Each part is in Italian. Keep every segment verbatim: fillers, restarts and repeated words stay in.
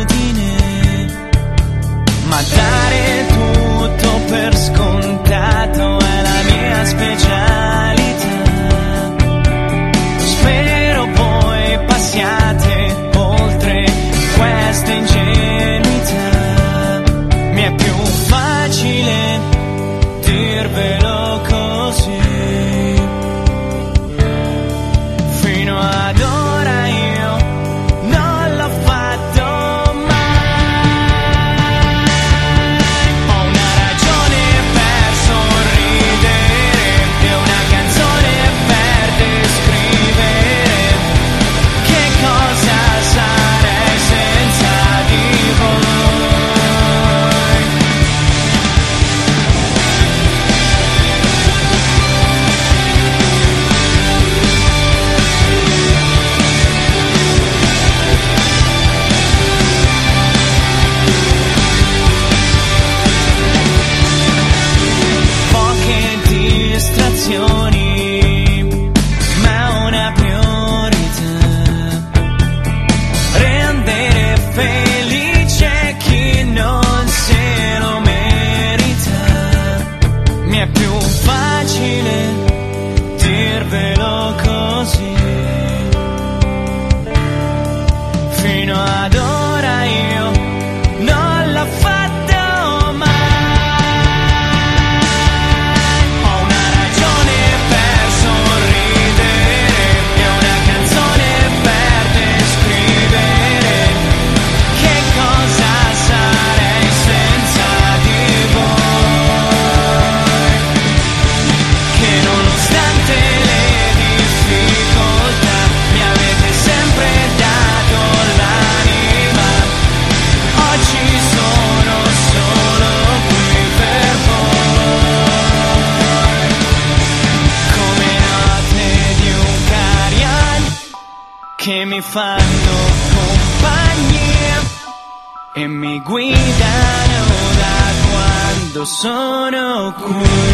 ma dare tutto per scontato è la mia specialità. Spero voi passiate oltre questa ingenuità. Mi è più facile dirvelo così. Fino ad ora io non l'ho fatto mai. Ho una ragione per sorridere e una canzone per descrivere che cosa sarei senza di voi. Poche distrazioni, ma una priorità. Rendere felice chi non se lo merita. Mi è più facile dirvelo così. Fino ad ora io non l'ho fatto mai. Ho una ragione per sorridere e una canzone per descrivere che cosa sarei senza di voi. Che nonostante le difficoltà mi avete sempre dato l'anima. Oggi sono solo qui per voi, come note di un Clarion che mi fanno compagnia e mi guidano da quando sono qui.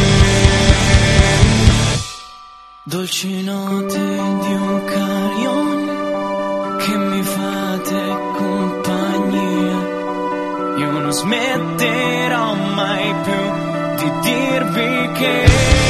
Dolci note di un Clarion che mi fate compagnia. Io non smetterò mai più di dirvi che